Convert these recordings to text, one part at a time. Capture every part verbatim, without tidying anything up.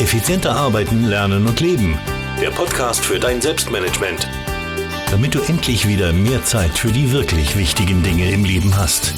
Effizienter arbeiten, lernen und leben. Der Podcast für dein Selbstmanagement. Damit du endlich wieder mehr Zeit für die wirklich wichtigen Dinge im Leben hast.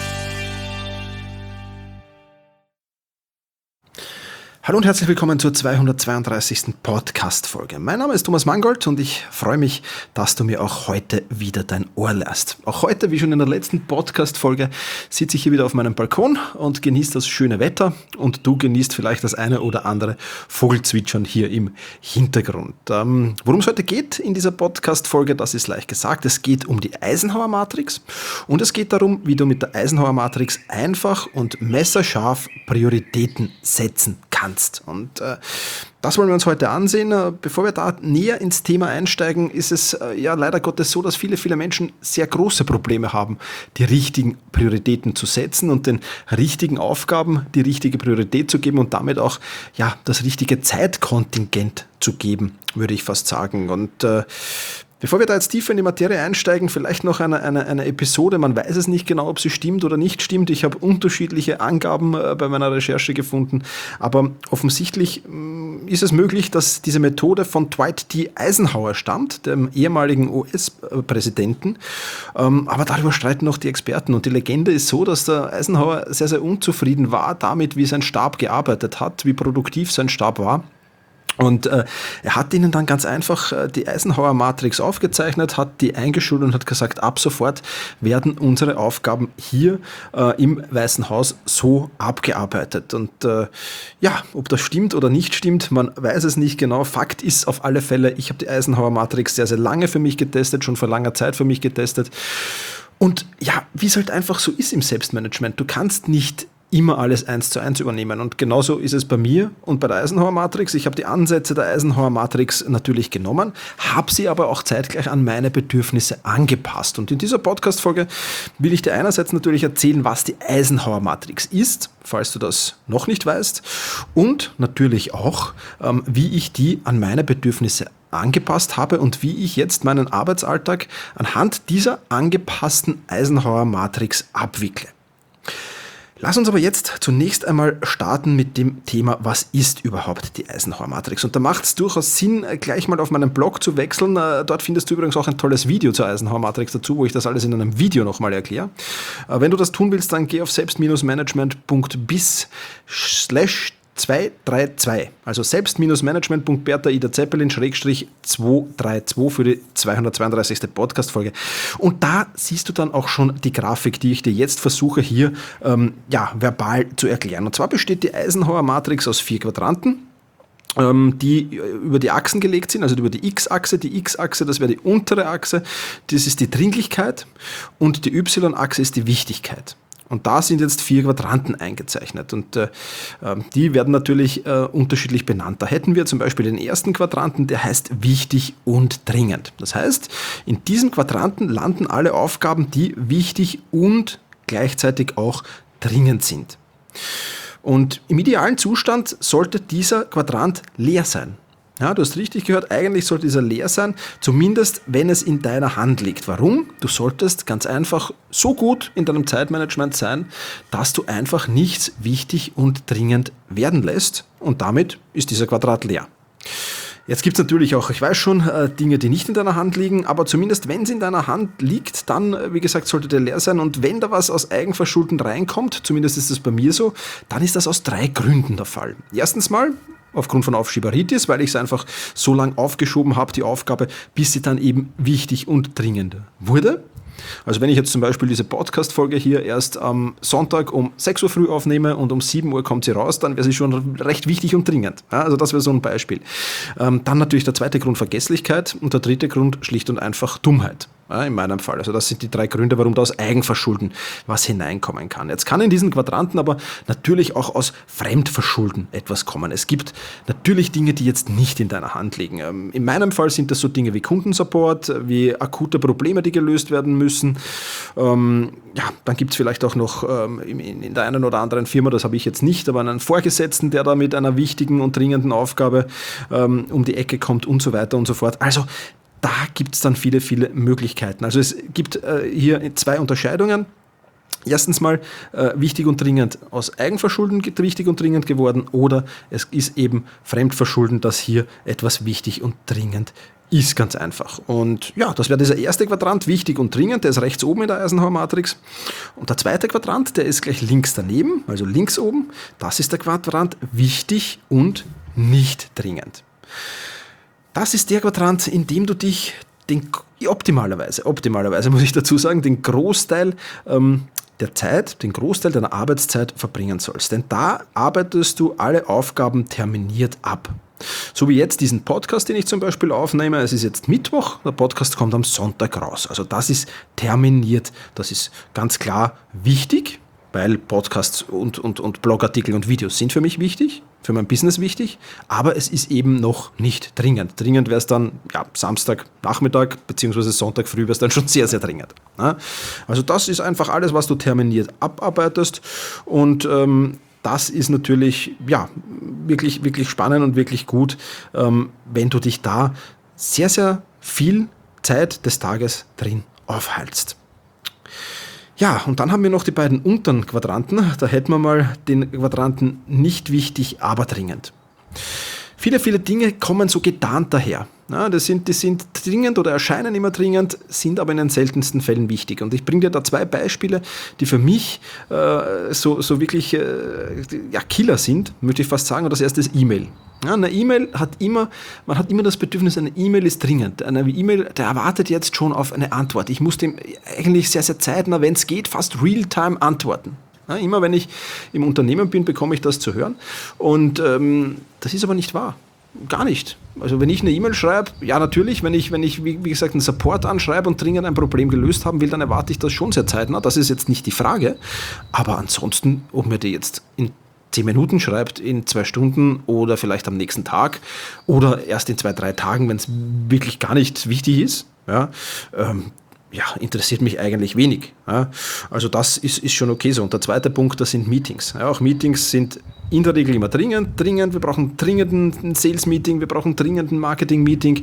Hallo und herzlich willkommen zur zweihundertzweiunddreißigsten Podcast-Folge. Mein Name ist Thomas Mangold und ich freue mich, dass du mir auch heute wieder dein Ohr lehrst. Auch heute, wie schon in der letzten Podcast-Folge, sitze ich hier wieder auf meinem Balkon und genieße das schöne Wetter und du genießt vielleicht das eine oder andere Vogelzwitschern hier im Hintergrund. Ähm, worum es heute geht in dieser Podcast-Folge, das ist leicht gesagt. Es geht um die Eisenhower-Matrix und es geht darum, wie du mit der Eisenhower-Matrix einfach und messerscharf Prioritäten setzen kannst. Und äh, das wollen wir uns heute ansehen. Bevor wir da näher ins Thema einsteigen, ist es äh, ja leider Gottes so, dass viele, viele Menschen sehr große Probleme haben, die richtigen Prioritäten zu setzen und den richtigen Aufgaben die richtige Priorität zu geben und damit auch ja das richtige Zeitkontingent zu geben, würde ich fast sagen. Und äh, Bevor wir da jetzt tiefer in die Materie einsteigen, vielleicht noch eine, eine, eine Episode. Man weiß es nicht genau, ob sie stimmt oder nicht stimmt. Ich habe unterschiedliche Angaben äh, bei meiner Recherche gefunden. Aber offensichtlich mh, ist es möglich, dass diese Methode von Dwight D. Eisenhower stammt, dem ehemaligen U S-Präsidenten. Ähm, aber darüber streiten noch die Experten. Und die Legende ist so, dass der Eisenhower sehr, sehr unzufrieden war damit, wie sein Stab gearbeitet hat, wie produktiv sein Stab war. Und äh, er hat ihnen dann ganz einfach äh, die Eisenhower-Matrix aufgezeichnet, hat die eingeschult und hat gesagt, ab sofort werden unsere Aufgaben hier äh, im Weißen Haus so abgearbeitet. Und äh, ja, ob das stimmt oder nicht stimmt, man weiß es nicht genau. Fakt ist auf alle Fälle, ich habe die Eisenhower-Matrix sehr, sehr lange für mich getestet, schon vor langer Zeit für mich getestet. Und ja, wie es halt einfach so ist im Selbstmanagement, du kannst nicht immer alles eins zu eins übernehmen. Und genauso ist es bei mir und bei der Eisenhower-Matrix. Ich habe die Ansätze der Eisenhower-Matrix natürlich genommen, habe sie aber auch zeitgleich an meine Bedürfnisse angepasst. Und in dieser Podcast-Folge will ich dir einerseits natürlich erzählen, was die Eisenhower-Matrix ist, falls du das noch nicht weißt, und natürlich auch, ähm, wie ich die an meine Bedürfnisse angepasst habe und wie ich jetzt meinen Arbeitsalltag anhand dieser angepassten Eisenhower-Matrix abwickle. Lass uns aber jetzt zunächst einmal starten mit dem Thema, was ist überhaupt die Eisenhower-Matrix? Und da macht es durchaus Sinn, gleich mal auf meinen Blog zu wechseln. Dort findest du übrigens auch ein tolles Video zur Eisenhower-Matrix dazu, wo ich das alles in einem Video nochmal erkläre. Wenn du das tun willst, dann geh auf selbst-management.bis slash zwei drei zwei, also selbst-management.bertha Ida Zeppelin Schrägstrich zweihunderzweiunddreißig für die zweihundertzweiunddreißigste Podcast-Folge. Und da siehst du dann auch schon die Grafik, die ich dir jetzt versuche hier ähm, ja, verbal zu erklären. Und zwar besteht die Eisenhower-Matrix aus vier Quadranten, ähm, die über die Achsen gelegt sind, also über die X-Achse. Die X-Achse, das wäre die untere Achse, das ist die Dringlichkeit, und die Y-Achse ist die Wichtigkeit. Und da sind jetzt vier Quadranten eingezeichnet und äh, die werden natürlich äh, unterschiedlich benannt. Da hätten wir zum Beispiel den ersten Quadranten, der heißt wichtig und dringend. Das heißt, in diesem Quadranten landen alle Aufgaben, die wichtig und gleichzeitig auch dringend sind. Und im idealen Zustand sollte dieser Quadrant leer sein. Ja, du hast richtig gehört, eigentlich sollte dieser leer sein, zumindest wenn es in deiner Hand liegt. Warum? Du solltest ganz einfach so gut in deinem Zeitmanagement sein, dass du einfach nichts wichtig und dringend werden lässt, und damit ist dieser Quadrat leer. Jetzt gibt es natürlich auch, ich weiß schon, Dinge, die nicht in deiner Hand liegen, aber zumindest wenn es in deiner Hand liegt, dann, wie gesagt, sollte der leer sein, und wenn da was aus Eigenverschulden reinkommt, zumindest ist das bei mir so, dann ist das aus drei Gründen der Fall. Erstens mal aufgrund von Aufschieberitis, weil ich es einfach so lange aufgeschoben habe, die Aufgabe, bis sie dann eben wichtig und dringend wurde. Also wenn ich jetzt zum Beispiel diese Podcast-Folge hier erst am Sonntag um sechs Uhr früh aufnehme und um sieben Uhr kommt sie raus, dann wäre sie schon recht wichtig und dringend. Ja, also das wäre so ein Beispiel. Ähm, dann natürlich der zweite Grund Vergesslichkeit und der dritte Grund schlicht und einfach Dummheit. Ja, in meinem Fall. Also das sind die drei Gründe, warum da aus Eigenverschulden was hineinkommen kann. Jetzt kann in diesen Quadranten aber natürlich auch aus Fremdverschulden etwas kommen. Es gibt natürlich Dinge, die jetzt nicht in deiner Hand liegen. In meinem Fall sind das so Dinge wie Kundensupport, wie akute Probleme, die gelöst werden müssen. Ähm, ja, dann gibt es vielleicht auch noch ähm, in, in der einen oder anderen Firma, das habe ich jetzt nicht, aber einen Vorgesetzten, der da mit einer wichtigen und dringenden Aufgabe ähm, um die Ecke kommt und so weiter und so fort. Also da gibt es dann viele, viele Möglichkeiten. Also es gibt äh, hier zwei Unterscheidungen. Erstens mal äh, wichtig und dringend aus Eigenverschulden wichtig und dringend geworden oder es ist eben Fremdverschulden, dass hier etwas wichtig und dringend ist, ganz einfach. Und ja, das wäre dieser erste Quadrant, wichtig und dringend, der ist rechts oben in der Eisenhower-Matrix. Und der zweite Quadrant, der ist gleich links daneben, also links oben, das ist der Quadrant wichtig und nicht dringend. Das ist der Quadrant, in dem du dich den, optimalerweise, optimalerweise muss ich dazu sagen, den Großteil ähm, der Zeit, den Großteil deiner Arbeitszeit verbringen sollst. Denn da arbeitest du alle Aufgaben terminiert ab. So wie jetzt diesen Podcast, den ich zum Beispiel aufnehme. Es ist jetzt Mittwoch, der Podcast kommt am Sonntag raus. Also das ist terminiert. Das ist ganz klar wichtig, weil Podcasts und, und, und Blogartikel und Videos sind für mich wichtig, für mein Business wichtig, aber es ist eben noch nicht dringend. Dringend wäre es dann ja, Samstag Nachmittag bzw. Sonntag früh wäre es dann schon sehr, sehr dringend. Ja? Also das ist einfach alles, was du terminiert abarbeitest und ähm, das ist natürlich ja, wirklich, wirklich spannend und wirklich gut, ähm, wenn du dich da sehr, sehr viel Zeit des Tages drin aufhältst. Ja, und dann haben wir noch die beiden unteren Quadranten. Da hätten wir mal den Quadranten nicht wichtig, aber dringend. Viele, viele Dinge kommen so getarnt daher. Ja, das sind, die sind dringend oder erscheinen immer dringend, sind aber in den seltensten Fällen wichtig. Und ich bringe dir da zwei Beispiele, die für mich äh, so, so wirklich äh, ja, Killer sind, möchte ich fast sagen. Und das erste ist E-Mail. Ja, eine E-Mail hat immer, man hat immer das Bedürfnis, eine E-Mail ist dringend. Eine E-Mail, der erwartet jetzt schon auf eine Antwort. Ich muss dem eigentlich sehr, sehr zeitnah, wenn es geht, fast real-time antworten. Ja, immer wenn ich im Unternehmen bin, bekomme ich das zu hören. Und ähm, das ist aber nicht wahr. Gar nicht. Also wenn ich eine E-Mail schreibe, ja natürlich, wenn ich, wenn ich wie, wie gesagt, einen Support anschreibe und dringend ein Problem gelöst haben will, dann erwarte ich das schon sehr zeitnah. Das ist jetzt nicht die Frage. Aber ansonsten, ob mir die jetzt in zehn Minuten schreibt, in zwei Stunden oder vielleicht am nächsten Tag oder erst in zwei, drei Tagen, wenn es wirklich gar nicht wichtig ist, ja, ähm, ja, interessiert mich eigentlich wenig. Ja. Also das ist, ist schon okay so. Und der zweite Punkt, das sind Meetings. Ja, auch Meetings sind in der Regel immer dringend, dringend. Wir brauchen dringend ein Sales-Meeting, wir brauchen dringend ein Marketing-Meeting.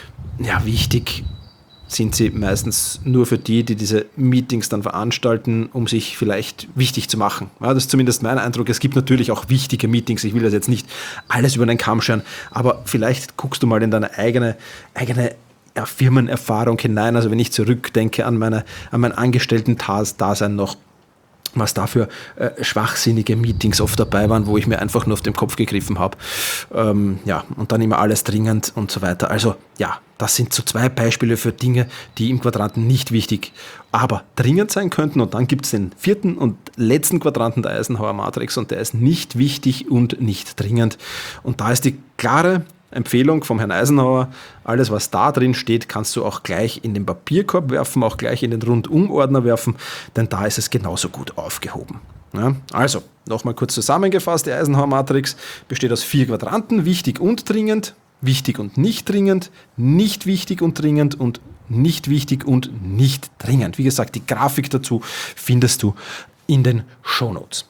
Ja, wichtig sind sie meistens nur für die, die diese Meetings dann veranstalten, um sich vielleicht wichtig zu machen. Ja, das ist zumindest mein Eindruck. Es gibt natürlich auch wichtige Meetings. Ich will das jetzt nicht alles über den Kamm scheren, aber vielleicht guckst du mal in deine eigene, eigene ja, Firmenerfahrung hinein. Also wenn ich zurückdenke an, meine, an mein Angestellten-Dasein noch, was da für äh, schwachsinnige Meetings oft dabei waren, wo ich mir einfach nur auf den Kopf gegriffen habe. Ähm, ja, und dann immer alles dringend und so weiter. Also ja, das sind so zwei Beispiele für Dinge, die im Quadranten nicht wichtig, aber dringend sein könnten. Und dann gibt es den vierten und letzten Quadranten der Eisenhower-Matrix und der ist nicht wichtig und nicht dringend. Und da ist die klare Empfehlung vom Herrn Eisenhower, alles was da drin steht, kannst du auch gleich in den Papierkorb werfen, auch gleich in den Rundum-Ordner werfen, denn da ist es genauso gut aufgehoben. Ja, also, nochmal kurz zusammengefasst, die Eisenhower-Matrix besteht aus vier Quadranten, wichtig und dringend, wichtig und nicht dringend, nicht wichtig und dringend und nicht wichtig und nicht dringend. Wie gesagt, die Grafik dazu findest du in den Shownotes.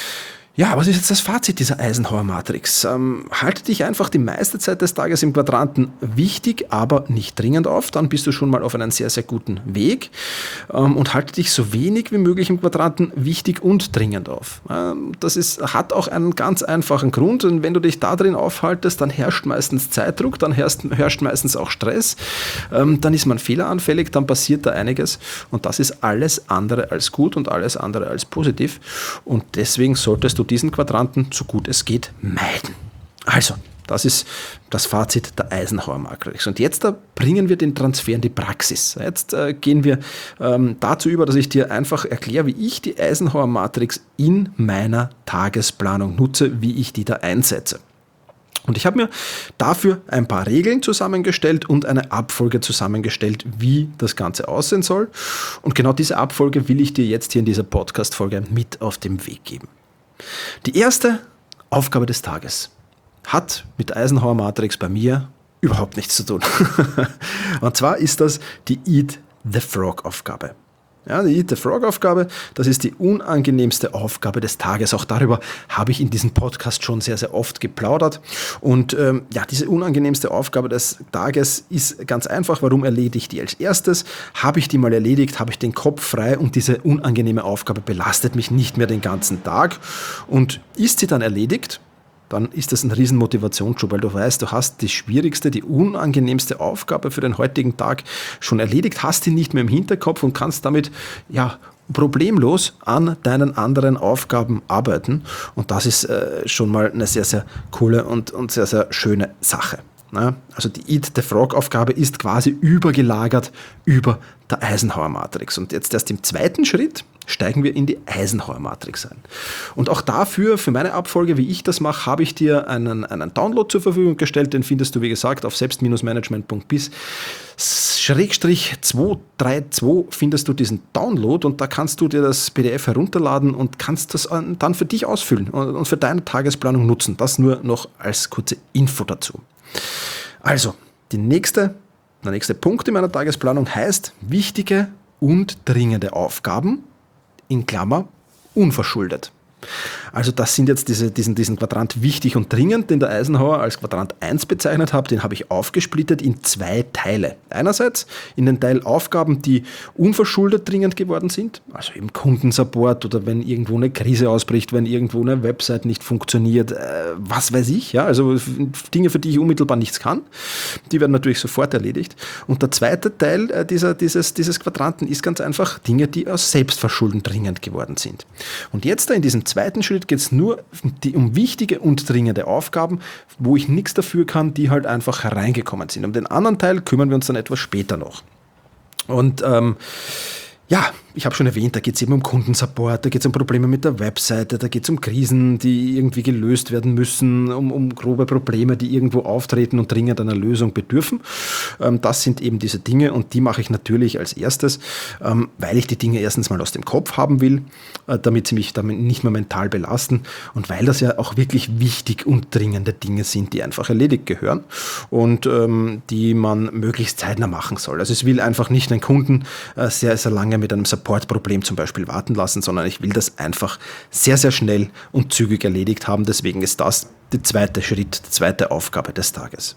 Ja, was ist jetzt das Fazit dieser Eisenhower-Matrix? Ähm, halte dich einfach die meiste Zeit des Tages im Quadranten wichtig, aber nicht dringend auf. Dann bist du schon mal auf einem sehr, sehr guten Weg. Ähm, und halte dich so wenig wie möglich im Quadranten wichtig und dringend auf. Ähm, das ist, hat auch einen ganz einfachen Grund. Und wenn du dich da drin aufhaltest, dann herrscht meistens Zeitdruck, dann herrscht, herrscht meistens auch Stress. Ähm, dann ist man fehleranfällig, dann passiert da einiges. Und das ist alles andere als gut und alles andere als positiv. Und deswegen solltest du diesen Quadranten, so gut es geht, meiden. Also, das ist das Fazit der Eisenhower-Matrix. Und jetzt da bringen wir den Transfer in die Praxis. Jetzt äh, gehen wir ähm, dazu über, dass ich dir einfach erkläre, wie ich die Eisenhower-Matrix in meiner Tagesplanung nutze, wie ich die da einsetze. Und ich habe mir dafür ein paar Regeln zusammengestellt und eine Abfolge zusammengestellt, wie das Ganze aussehen soll. Und genau diese Abfolge will ich dir jetzt hier in dieser Podcast-Folge mit auf den Weg geben. Die erste Aufgabe des Tages hat mit Eisenhower-Matrix bei mir überhaupt nichts zu tun. Und zwar ist das die Eat the Frog-Aufgabe. Ja, die Eat the Frog-Aufgabe, das ist die unangenehmste Aufgabe des Tages. Auch darüber habe ich in diesem Podcast schon sehr, sehr oft geplaudert. Und ähm, ja, diese unangenehmste Aufgabe des Tages ist ganz einfach. Warum erledige ich die als erstes? Habe ich die mal erledigt, habe ich den Kopf frei und diese unangenehme Aufgabe belastet mich nicht mehr den ganzen Tag. Und ist sie dann erledigt, dann ist das ein riesen Motivationsschub, weil du weißt, du hast die schwierigste, die unangenehmste Aufgabe für den heutigen Tag schon erledigt, hast die nicht mehr im Hinterkopf und kannst damit ja problemlos an deinen anderen Aufgaben arbeiten. Und das ist äh, schon mal eine sehr, sehr coole und, und sehr, sehr schöne Sache. Ja, also die Eat the Frog-Aufgabe ist quasi übergelagert über der Eisenhower-Matrix. Und jetzt erst im zweiten Schritt steigen wir in die Eisenhower-Matrix ein. Und auch dafür, für meine Abfolge, wie ich das mache, habe ich dir einen, einen Download zur Verfügung gestellt. Den findest du, wie gesagt, auf selbst management punkt biz Schrägstrich zweihundertzweiunddreißig findest du diesen Download und da kannst du dir das P D F herunterladen und kannst das dann für dich ausfüllen und für deine Tagesplanung nutzen. Das nur noch als kurze Info dazu. Also, die nächste, der nächste Punkt in meiner Tagesplanung heißt wichtige und dringende Aufgaben, in Klammer, unverschuldet. Also das sind jetzt diese, diesen, diesen Quadrant wichtig und dringend, den der Eisenhower als Quadrant eins bezeichnet hat, den habe ich aufgesplittet in zwei Teile. Einerseits in den Teil Aufgaben, die unverschuldet dringend geworden sind, also im Kundensupport oder wenn irgendwo eine Krise ausbricht, wenn irgendwo eine Website nicht funktioniert, äh, was weiß ich, ja, also Dinge, für die ich unmittelbar nichts kann, die werden natürlich sofort erledigt. Und der zweite Teil äh, dieser, dieses, dieses Quadranten ist ganz einfach Dinge, die aus Selbstverschulden dringend geworden sind. Und jetzt da in diesem zweiten Schritt geht es nur die, um wichtige und dringende Aufgaben, wo ich nichts dafür kann, die halt einfach hereingekommen sind. Um den anderen Teil kümmern wir uns dann etwas später noch. Und ähm, ja, ich habe schon erwähnt, da geht es eben um Kundensupport, da geht es um Probleme mit der Webseite, da geht es um Krisen, die irgendwie gelöst werden müssen, um, um grobe Probleme, die irgendwo auftreten und dringend einer Lösung bedürfen. Ähm, das sind eben diese Dinge und die mache ich natürlich als erstes, ähm, weil ich die Dinge erstens mal aus dem Kopf haben will, äh, damit sie mich damit nicht mehr mental belasten und weil das ja auch wirklich wichtig und dringende Dinge sind, die einfach erledigt gehören und ähm, die man möglichst zeitnah machen soll. Also ich will einfach nicht einen Kunden äh, sehr, sehr lange mit einem Support-Problem zum Beispiel warten lassen, sondern ich will das einfach sehr, sehr schnell und zügig erledigt haben. Deswegen ist das der zweite Schritt, die zweite Aufgabe des Tages.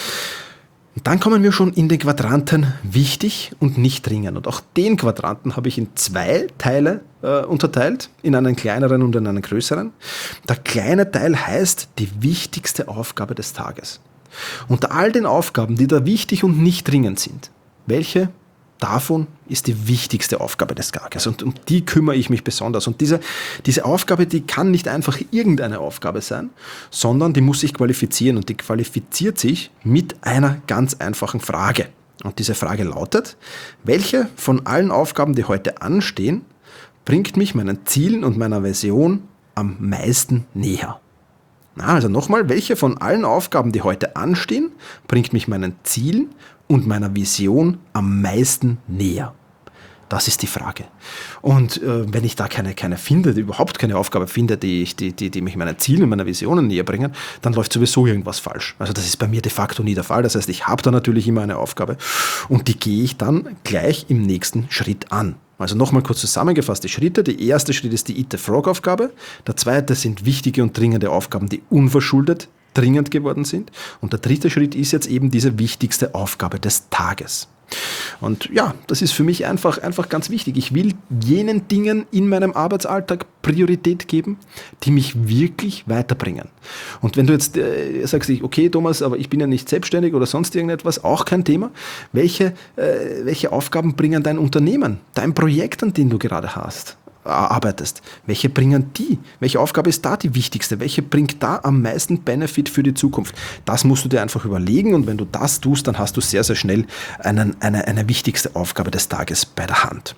Und dann kommen wir schon in den Quadranten wichtig und nicht dringend. Und auch den Quadranten habe ich in zwei Teile äh, unterteilt, in einen kleineren und in einen größeren. Der kleine Teil heißt die wichtigste Aufgabe des Tages. Unter all den Aufgaben, die da wichtig und nicht dringend sind, welche davon ist die wichtigste Aufgabe des Tages und um die kümmere ich mich besonders. Und diese, diese Aufgabe, die kann nicht einfach irgendeine Aufgabe sein, sondern die muss sich qualifizieren und die qualifiziert sich mit einer ganz einfachen Frage. Und diese Frage lautet, welche von allen Aufgaben, die heute anstehen, bringt mich meinen Zielen und meiner Vision am meisten näher? Na, also nochmal, welche von allen Aufgaben, die heute anstehen, bringt mich meinen Zielen und meiner Vision am meisten näher? Das ist die Frage. Und äh, wenn ich da keine, keine finde, überhaupt keine Aufgabe finde, die, ich, die, die, die mich meinen Zielen und meiner Visionen näher bringen, dann läuft sowieso irgendwas falsch. Also das ist bei mir de facto nie der Fall. Das heißt, ich habe da natürlich immer eine Aufgabe und die gehe ich dann gleich im nächsten Schritt an. Also nochmal kurz zusammengefasst die Schritte. Der erste Schritt ist die Eat the Frog-Aufgabe. Der zweite sind wichtige und dringende Aufgaben, die unverschuldet dringend geworden sind. Und der dritte Schritt ist jetzt eben diese wichtigste Aufgabe des Tages. Und ja, das ist für mich einfach, einfach ganz wichtig. Ich will jenen Dingen in meinem Arbeitsalltag Priorität geben, die mich wirklich weiterbringen. Und wenn du jetzt äh, sagst, okay Thomas, aber ich bin ja nicht selbstständig oder sonst irgendetwas, auch kein Thema. Welche, äh, welche Aufgaben bringen dein Unternehmen, dein Projekt, an dem du gerade hast? arbeitest. Welche bringen die? Welche Aufgabe ist da die wichtigste? Welche bringt da am meisten Benefit für die Zukunft? Das musst du dir einfach überlegen und wenn du das tust, dann hast du sehr, sehr schnell einen, eine, eine wichtigste Aufgabe des Tages bei der Hand.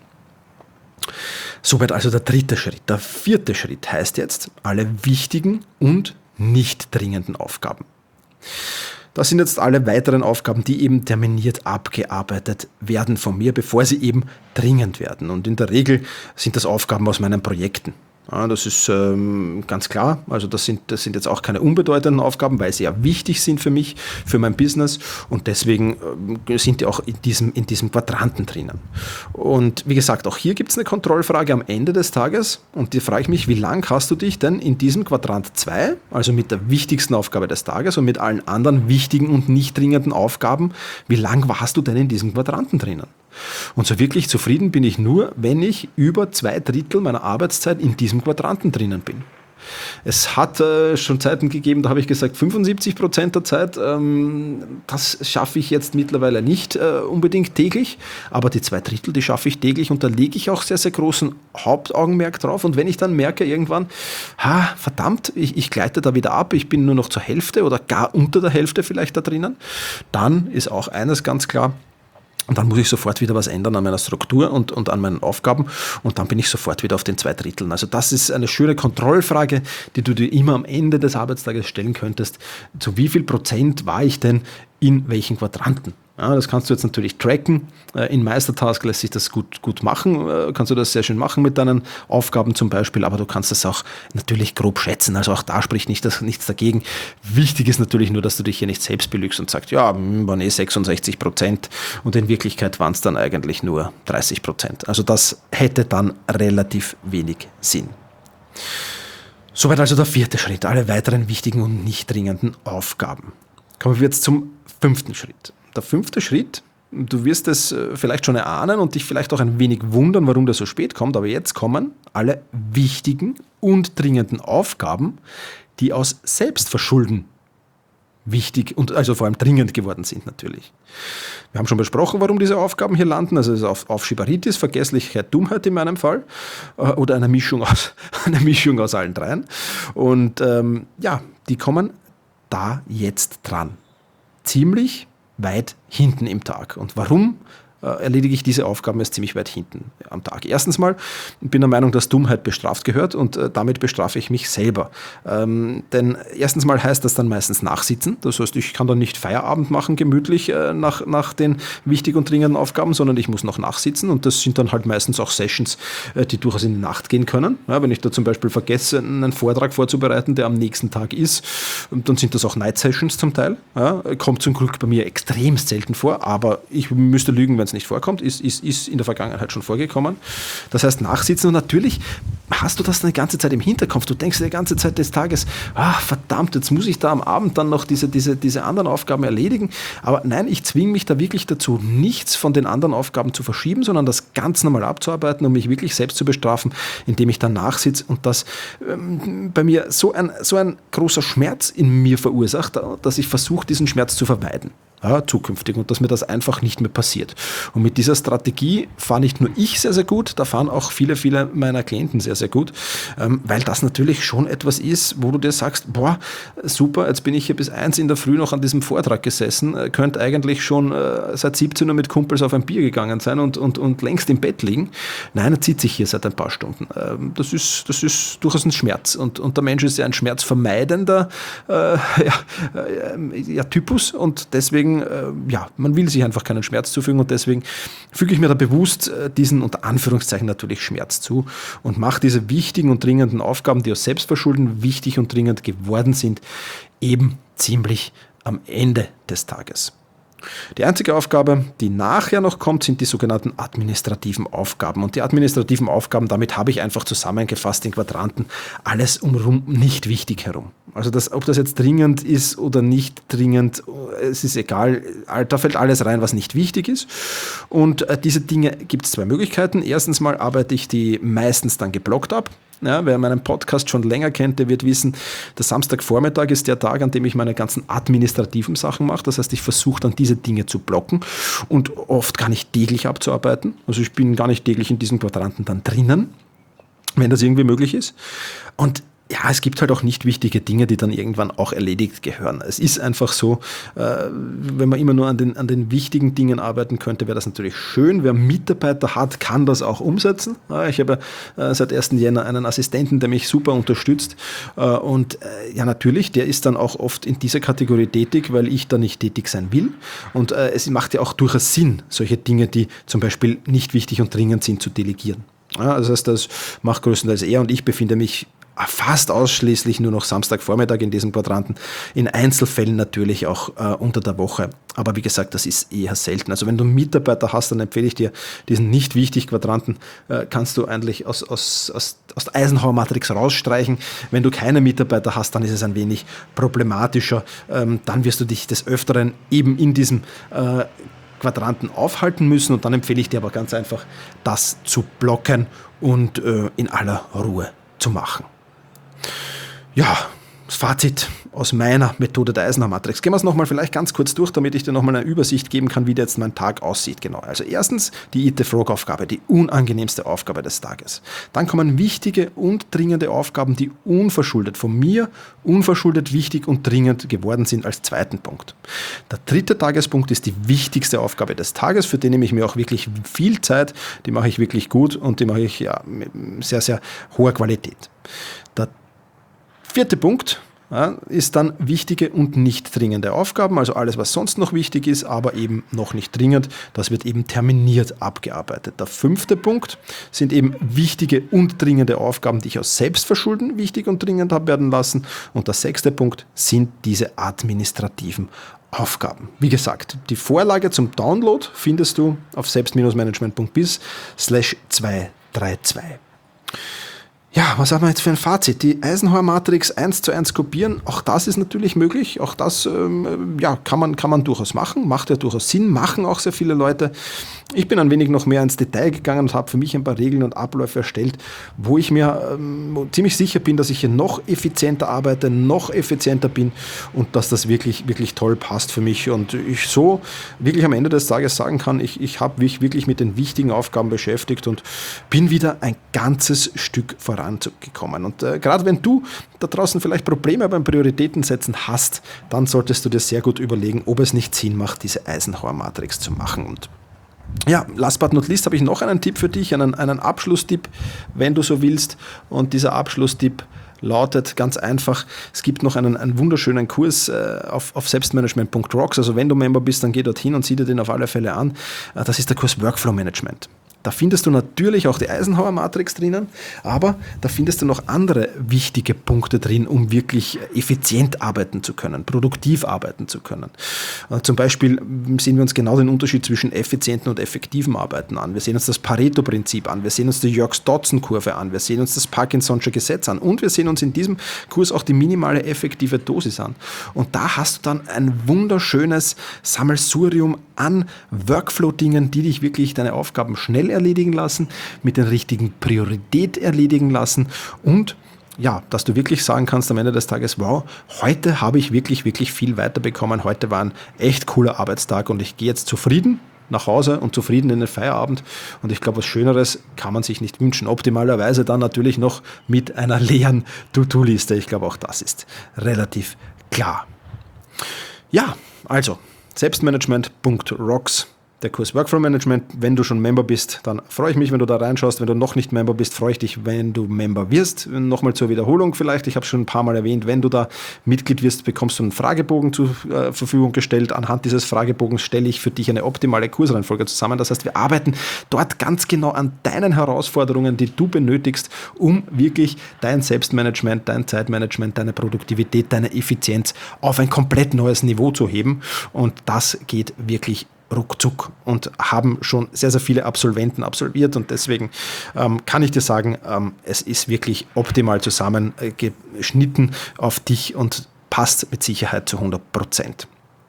Soweit also der dritte Schritt. Der vierte Schritt heißt jetzt alle wichtigen und nicht dringenden Aufgaben. Das sind jetzt alle weiteren Aufgaben, die eben terminiert abgearbeitet werden von mir, bevor sie eben dringend werden. Und in der Regel sind das Aufgaben aus meinen Projekten. Ja, das ist ähm, ganz klar. Also das sind, das sind jetzt auch keine unbedeutenden Aufgaben, weil sie ja wichtig sind für mich, für mein Business und deswegen ähm, sind die auch in diesem, in diesem Quadranten drinnen. Und wie gesagt, auch hier gibt es eine Kontrollfrage am Ende des Tages und die frage ich mich, wie lang hast du dich denn in diesem Quadrant zwei, also mit der wichtigsten Aufgabe des Tages und mit allen anderen wichtigen und nicht dringenden Aufgaben, wie lang warst du denn in diesem Quadranten drinnen? Und so wirklich zufrieden bin ich nur, wenn ich über zwei Drittel meiner Arbeitszeit in diesem Quadranten drinnen bin. Es hat äh, schon Zeiten gegeben, da habe ich gesagt fünfundsiebzig Prozent der Zeit, ähm, das schaffe ich jetzt mittlerweile nicht äh, unbedingt täglich, aber die zwei Drittel, die schaffe ich täglich und da lege ich auch sehr, sehr großen Hauptaugenmerk drauf und wenn ich dann merke irgendwann, ha, verdammt, ich, ich gleite da wieder ab, ich bin nur noch zur Hälfte oder gar unter der Hälfte vielleicht da drinnen, dann ist auch eines ganz klar, und dann muss ich sofort wieder was ändern an meiner Struktur und, und an meinen Aufgaben und dann bin ich sofort wieder auf den zwei Dritteln. Also das ist eine schöne Kontrollfrage, die du dir immer am Ende des Arbeitstages stellen könntest. Zu wie viel Prozent war ich denn in welchen Quadranten? Ja, das kannst du jetzt natürlich tracken. In Meistertask lässt sich das gut, gut machen. Kannst du das sehr schön machen mit deinen Aufgaben zum Beispiel, aber du kannst das auch natürlich grob schätzen. Also auch da spricht nicht das, nichts dagegen. Wichtig ist natürlich nur, dass du dich hier nicht selbst belügst und sagst, ja, waren eh sechsundsechzig Prozent und in Wirklichkeit waren es dann eigentlich nur dreißig Prozent. Also das hätte dann relativ wenig Sinn. Soweit also der vierte Schritt, alle weiteren wichtigen und nicht dringenden Aufgaben. Kommen wir jetzt zum fünften Schritt. Der fünfte Schritt, du wirst es vielleicht schon erahnen und dich vielleicht auch ein wenig wundern, warum das so spät kommt, aber jetzt kommen alle wichtigen und dringenden Aufgaben, die aus Selbstverschulden wichtig und also vor allem dringend geworden sind natürlich. Wir haben schon besprochen, warum diese Aufgaben hier landen, also es ist auf, Aufschieberitis, Vergesslichkeit, Dummheit in meinem Fall äh, oder eine Mischung aus, eine Mischung aus allen dreien und ähm, ja, die kommen da jetzt dran. Ziemlich weit hinten im Tag. Und warum äh, erledige ich diese Aufgaben erst ziemlich weit hinten am Tag? Erstens mal, ich bin der Meinung, dass Dummheit bestraft gehört und äh, damit bestrafe ich mich selber. Ähm, denn erstens mal heißt das dann meistens nachsitzen. Das heißt, ich kann dann nicht Feierabend machen, gemütlich äh, nach, nach den wichtigen und dringenden Aufgaben, sondern ich muss noch nachsitzen und das sind dann halt meistens auch Sessions, äh, die durchaus in die Nacht gehen können. Ja, wenn ich da zum Beispiel vergesse, einen Vortrag vorzubereiten, der am nächsten Tag ist, dann sind das auch Night Sessions zum Teil. Ja, kommt zum Glück bei mir extremst selten vor, aber ich müsste lügen, wenn es nicht vorkommt, ist, ist, ist in der Vergangenheit schon vorgekommen. Das heißt, nachsitzen und natürlich hast du das eine ganze Zeit im Hinterkopf. Du denkst dir die ganze Zeit des Tages, ah, verdammt, jetzt muss ich da am Abend dann noch diese, diese, diese anderen Aufgaben erledigen. Aber nein, ich zwinge mich da wirklich dazu, nichts von den anderen Aufgaben zu verschieben, sondern das ganz normal abzuarbeiten, um mich wirklich selbst zu bestrafen, indem ich dann nachsitze und das ähm, bei mir so ein, so ein großer Schmerz in mir verursacht, dass ich versuche, diesen Schmerz zu vermeiden. Ja, zukünftig und dass mir das einfach nicht mehr passiert. Und mit dieser Strategie fahre nicht nur ich sehr, sehr gut, da fahren auch viele, viele meiner Klienten sehr, sehr gut, ähm, weil das natürlich schon etwas ist, wo du dir sagst, boah, super, jetzt bin ich hier bis eins in der Früh noch an diesem Vortrag gesessen, äh, könnte eigentlich schon äh, seit siebzehn Uhr mit Kumpels auf ein Bier gegangen sein und, und, und längst im Bett liegen. Nein, er zieht sich hier seit ein paar Stunden. Ähm, das ist, das ist durchaus ein Schmerz und, und der Mensch ist ja ein schmerzvermeidender äh, ja, äh, ja, Typus und deswegen ja, man will sich einfach keinen Schmerz zufügen und deswegen füge ich mir da bewusst diesen unter Anführungszeichen natürlich Schmerz zu und mache diese wichtigen und dringenden Aufgaben, die aus Selbstverschulden wichtig und dringend geworden sind, eben ziemlich am Ende des Tages. Die einzige Aufgabe, die nachher noch kommt, sind die sogenannten administrativen Aufgaben. Und die administrativen Aufgaben, damit habe ich einfach zusammengefasst in Quadranten alles umrum nicht wichtig herum. Also das, ob das jetzt dringend ist oder nicht dringend, es ist egal, da fällt alles rein, was nicht wichtig ist. Und diese Dinge gibt es zwei Möglichkeiten. Erstens mal arbeite ich die meistens dann geblockt ab. Ja, wer meinen Podcast schon länger kennt, der wird wissen, der Samstagvormittag ist der Tag, an dem ich meine ganzen administrativen Sachen mache. Das heißt, ich versuche dann diese Dinge zu blocken und oft gar nicht täglich abzuarbeiten. Also ich bin gar nicht täglich in diesen Quadranten dann drinnen, wenn das irgendwie möglich ist. Und ja, es gibt halt auch nicht wichtige Dinge, die dann irgendwann auch erledigt gehören. Es ist einfach so, äh, wenn man immer nur an den, an den wichtigen Dingen arbeiten könnte, wäre das natürlich schön. Wer Mitarbeiter hat, kann das auch umsetzen. Äh, ich habe äh, seit ersten Jänner einen Assistenten, der mich super unterstützt. Äh, und äh, ja, natürlich, der ist dann auch oft in dieser Kategorie tätig, weil ich da nicht tätig sein will. Und äh, es macht ja auch durchaus Sinn, solche Dinge, die zum Beispiel nicht wichtig und dringend sind, zu delegieren. Ja, das heißt, das macht größtenteils er und ich befinde mich fast ausschließlich nur noch Samstagvormittag in diesem Quadranten, in Einzelfällen natürlich auch äh, unter der Woche. Aber wie gesagt, das ist eher selten. Also wenn du Mitarbeiter hast, dann empfehle ich dir diesen nicht wichtig Quadranten, äh, kannst du eigentlich aus, aus, aus, aus der Eisenhower-Matrix rausstreichen. Wenn du keine Mitarbeiter hast, dann ist es ein wenig problematischer. Ähm, dann wirst du dich des Öfteren eben in diesem äh, Quadranten aufhalten müssen und dann empfehle ich dir aber ganz einfach, das zu blocken und äh, in aller Ruhe zu machen. Ja, das Fazit aus meiner Methode der Eisenhower-Matrix. Gehen wir es nochmal vielleicht ganz kurz durch, damit ich dir nochmal eine Übersicht geben kann, wie jetzt mein Tag aussieht. Genau. Also erstens die Eat the Frog-Aufgabe, die unangenehmste Aufgabe des Tages. Dann kommen wichtige und dringende Aufgaben, die unverschuldet von mir, unverschuldet wichtig und dringend geworden sind als zweiten Punkt. Der dritte Tagespunkt ist die wichtigste Aufgabe des Tages, für die nehme ich mir auch wirklich viel Zeit, die mache ich wirklich gut und die mache ich ja mit sehr, sehr hoher Qualität. Der vierte Punkt ja, ist dann wichtige und nicht dringende Aufgaben, also alles, was sonst noch wichtig ist, aber eben noch nicht dringend, das wird eben terminiert abgearbeitet. Der fünfte Punkt sind eben wichtige und dringende Aufgaben, die ich aus Selbstverschulden wichtig und dringend habe werden lassen. Und der sechste Punkt sind diese administrativen Aufgaben. Wie gesagt, die Vorlage zum Download findest du auf selbst-management.biz slash zweihunderzweiunddreißig. Ja, was haben wir jetzt für ein Fazit? Die Eisenhower-Matrix eins zu eins kopieren, auch das ist natürlich möglich, auch das ähm, ja, kann man, kann man durchaus machen, macht ja durchaus Sinn, machen auch sehr viele Leute. Ich bin ein wenig noch mehr ins Detail gegangen und habe für mich ein paar Regeln und Abläufe erstellt, wo ich mir ähm, ziemlich sicher bin, dass ich hier noch effizienter arbeite, noch effizienter bin und dass das wirklich, wirklich toll passt für mich und ich so wirklich am Ende des Tages sagen kann, ich, ich habe mich wirklich mit den wichtigen Aufgaben beschäftigt und bin wieder ein ganzes Stück voran gekommen. Und äh, gerade wenn du da draußen vielleicht Probleme beim Prioritätensetzen hast, dann solltest du dir sehr gut überlegen, ob es nicht Sinn macht, diese Eisenhower-Matrix zu machen. Und ja, last but not least habe ich noch einen Tipp für dich, einen, einen Abschlusstipp, wenn du so willst. Und dieser Abschlusstipp lautet ganz einfach, es gibt noch einen, einen wunderschönen Kurs äh, auf, auf selbstmanagement punkt rocks. Also wenn du Member bist, dann geh dorthin und sieh dir den auf alle Fälle an. Äh, das ist der Kurs Workflow Management. Da findest du natürlich auch die Eisenhower-Matrix drinnen, aber da findest du noch andere wichtige Punkte drin, um wirklich effizient arbeiten zu können, produktiv arbeiten zu können. Zum Beispiel sehen wir uns genau den Unterschied zwischen effizienten und effektiven Arbeiten an. Wir sehen uns das Pareto-Prinzip an, wir sehen uns die Yerkes-Dodson-Kurve an, wir sehen uns das Parkinson'sche Gesetz an und wir sehen uns in diesem Kurs auch die minimale effektive Dosis an. Und da hast du dann ein wunderschönes Sammelsurium an Workflow-Dingen, die dich wirklich deine Aufgaben schnell erledigen lassen, mit der richtigen Priorität erledigen lassen und ja, dass du wirklich sagen kannst am Ende des Tages, wow, heute habe ich wirklich, wirklich viel weiterbekommen, heute war ein echt cooler Arbeitstag und ich gehe jetzt zufrieden nach Hause und zufrieden in den Feierabend und ich glaube, was Schöneres kann man sich nicht wünschen. Optimalerweise dann natürlich noch mit einer leeren To-Do-Liste. Ich glaube, auch das ist relativ klar. Ja, also selbstmanagement punkt rocks, der Kurs Workflow Management. Wenn du schon Member bist, dann freue ich mich, wenn du da reinschaust. Wenn du noch nicht Member bist, freue ich dich, wenn du Member wirst. Nochmal zur Wiederholung vielleicht. Ich habe schon ein paar Mal erwähnt, wenn du da Mitglied wirst, bekommst du einen Fragebogen zur äh, Verfügung gestellt. Anhand dieses Fragebogens stelle ich für dich eine optimale Kursreihenfolge zusammen. Das heißt, wir arbeiten dort ganz genau an deinen Herausforderungen, die du benötigst, um wirklich dein Selbstmanagement, dein Zeitmanagement, deine Produktivität, deine Effizienz auf ein komplett neues Niveau zu heben. Und das geht wirklich ruckzuck und haben schon sehr, sehr viele Absolventen absolviert und deswegen ähm, kann ich dir sagen, ähm, es ist wirklich optimal zusammengeschnitten auf dich und passt mit Sicherheit zu hundert Prozent.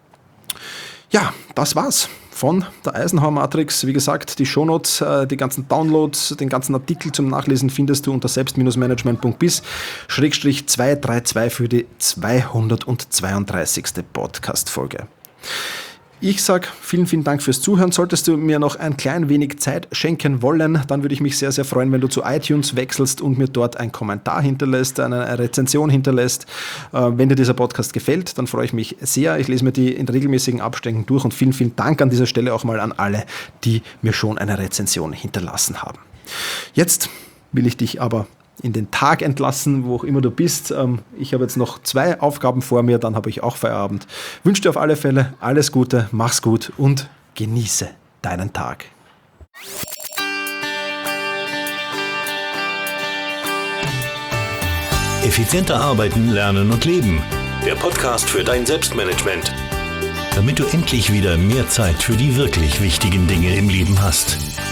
Ja, das war's von der Eisenhower-Matrix. Wie gesagt, die Shownotes, äh, die ganzen Downloads, den ganzen Artikel zum Nachlesen findest du unter selbst-management punkt biz Schrägstrich zweihundertzweiunddreißig für die zweihundertzweiunddreißigste Podcast-Folge. Ich sage vielen, vielen Dank fürs Zuhören. Solltest du mir noch ein klein wenig Zeit schenken wollen, dann würde ich mich sehr, sehr freuen, wenn du zu iTunes wechselst und mir dort einen Kommentar hinterlässt, eine Rezension hinterlässt. Wenn dir dieser Podcast gefällt, dann freue ich mich sehr. Ich lese mir die in regelmäßigen Abständen durch und vielen, vielen Dank an dieser Stelle auch mal an alle, die mir schon eine Rezension hinterlassen haben. Jetzt will ich dich aber in den Tag entlassen, wo auch immer du bist. Ich habe jetzt noch zwei Aufgaben vor mir, dann habe ich auch Feierabend. Ich wünsche dir auf alle Fälle alles Gute, mach's gut und genieße deinen Tag. Effizienter arbeiten, lernen und leben. Der Podcast für dein Selbstmanagement. Damit du endlich wieder mehr Zeit für die wirklich wichtigen Dinge im Leben hast.